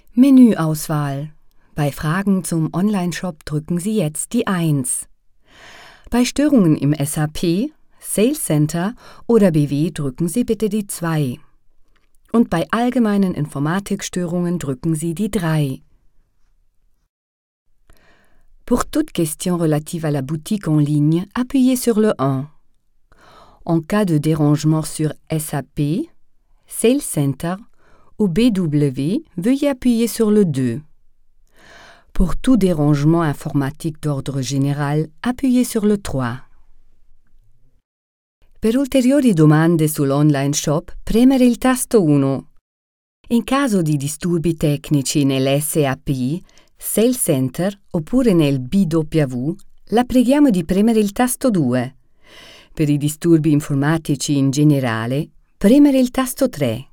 Menüauswahl. Bei Fragen zum Onlineshop drücken Sie jetzt die 1. Bei Störungen im SAP, Sales Center oder BW drücken Sie bitte die 2. Und bei allgemeinen Informatikstörungen drücken Sie die 3. Pour toute question relative à la boutique en ligne, appuyez sur le 1. En cas de dérangement sur SAP, Sales Center ou BW, veuillez appuyer sur le 2. Pour tout dérangement informatique d'ordre général, appuyez sur le 3. Per ulteriori domande sull'online shop, premere il tasto 1. In caso di disturbi tecnici nell'SAP, Sales Center oppure nel BW, la preghiamo di premere il tasto 2. Per i disturbi informatici in generale, premere il tasto 3.